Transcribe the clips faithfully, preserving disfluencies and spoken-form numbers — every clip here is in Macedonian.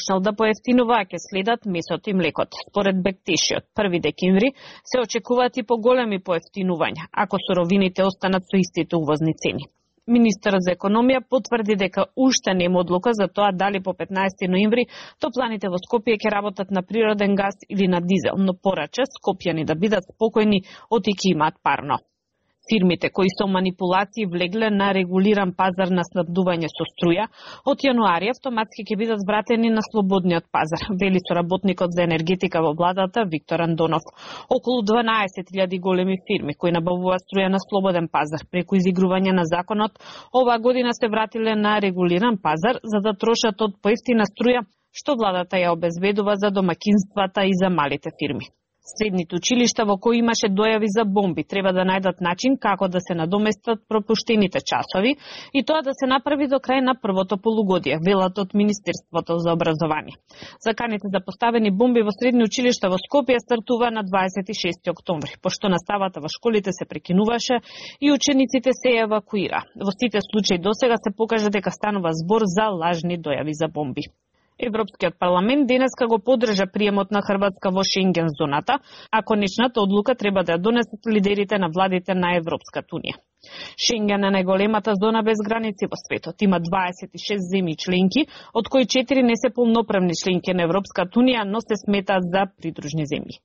почнал да поевтинува, а ќе следат месото и млекот. Според Бектеши, од први декември се очекуваат и поголеми поевтинувања, ако суровините останат со истите увозни цени. Министерот за економија потврди дека уште нема одлука за тоа дали по петнаесети ноември топланите во Скопје ќе работат на природен газ или на дизел, но порача скопјани да бидат спокојни оти ќе имаат парно. Фирмите кои со манипулации влегле на регулиран пазар на снабдување со струја, од јануари автоматски ќе бидат вратени на слободниот пазар, вели соработникот за енергетика во владата Виктор Андонов. Околу дванаесет илјади големи фирми кои набавуваат струја на слободен пазар преку изигрување на законот, оваа година се вратиле на регулиран пазар за да трошат од поевтина струја, што владата ја обезбедува за домакинствата и за малите фирми. Средните училишта во кои имаше дојави за бомби треба да најдат начин како да се надоместат пропуштените часови и тоа да се направи до крај на првото полугодие, велат од Министерството за образование. Заканите за поставени бомби во средни училишта во Скопје стартува на дваесет и шести октомври, пошто наставата во школите се прекинуваше и учениците се евакуира. Во сите случаи досега се покажа дека станува збор за лажни дојави за бомби. Европскиот парламент денеска го поддржа приемот на Хрватска во Шенген зоната, а конечната одлука треба да ја донесат лидерите на владите на Европската унија. Шенген е најголемата зона без граници во светот. Има дваесет и шест земји членки, од кои четири не се полноправни членки на Европската унија, но се сметаат за придружни земји.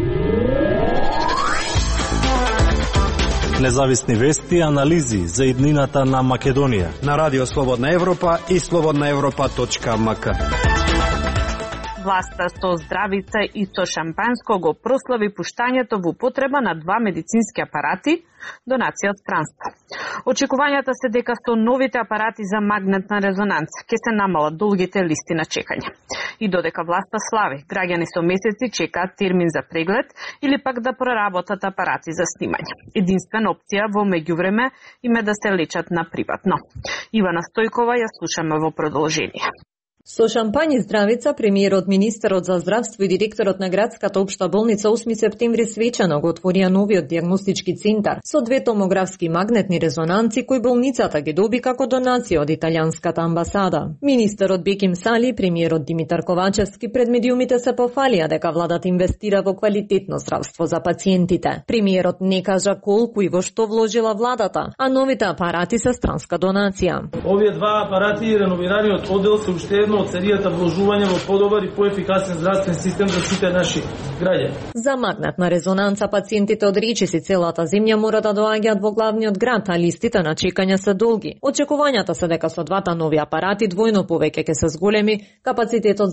Независни вести и анализи за иднината на Македонија на Радио Слободна Европа и слободна европа точка ем ка. Власта со здравица и со шампанско го прослави пуштањето во употреба на два медицински апарати, донација од странство. Очекувањата се дека со новите апарати за магнетна резонанца ќе се намалат долгите листи на чекање. И додека власта слави, граѓани со месеци чекаат термин за преглед или пак да проработат апарати за снимање. Единствена опција во меѓувреме им е да се лечат на приватно. Ивана Стојкова ја слушаме во продолжение. Со шампањ и здравица, премиерот, министерот за здравство и директорот на градската општа болница осми септември свечано го отворија новиот дијагностички центар со две томографски магнетни резонанци кои болницата ги доби како донација од италијанската амбасада. Министерот Беким Сали и премиерот Димитар Ковачевски пред медиумите се пофалија дека владата инвестира во квалитетно здравство за пациентите. Премиерот не кажа колку и во што вложила владата, а новите апарати се странска донација. Овие два апарати и реновираниот оддел се уште од серијата вложување во подобар и поефикасен здравствен систем за сите наши граѓани. За магнетна резонанца пациентите од речиси целата земја мора да доаѓаат во главниот град, а листите на чекање се долги. Очекувањата се дека со двата нови апарати двојно повеќе ќе се зголеми капацитетот